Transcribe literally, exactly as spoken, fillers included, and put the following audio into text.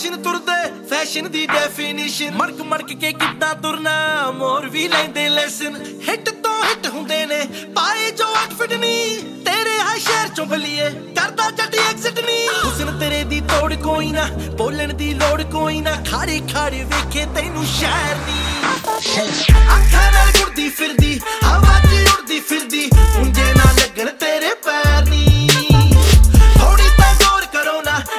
fashion ਤੁਰਦੇ fashion ਦੀ definition ਮੜਕ ਮੜਕ ਕੇ ਕਿੱਦਾਂ ਤੁਰਨਾ ਮੋਰ ਵੀ ਲੈਂਦੇ ਲੈਸਨ ਹਿੱਟ ਤੋਂ ਹਿੱਟ ਹੁੰਦੇ ਨੇ ਪਾਏ ਜੋ ਆਊਟਫਿਟ ਨਹੀਂ ਤੇਰੇ ਹਾਈ ਸ਼ਹਿਰ ਚੋਂ ਬਲੀਏ ਕਰਦਾ ਜੱਟ ਐਗਜ਼ਿਟ ਨਹੀਂ ਹੁਸਨ ਤੇਰੇ ਦੀ ਤੋੜ ਕੋਈ ਨਾ ਬੋਲਣ ਦੀ ਲੋੜ ਕੋਈ ਨਾ ਖਾੜੇ ਖਾੜੇ ਵੇਖੇ ਤੈਨੂੰ ਸ਼ਹਿਰ ਨਹੀਂ ਅੱਖਾਂ ਨਾਲ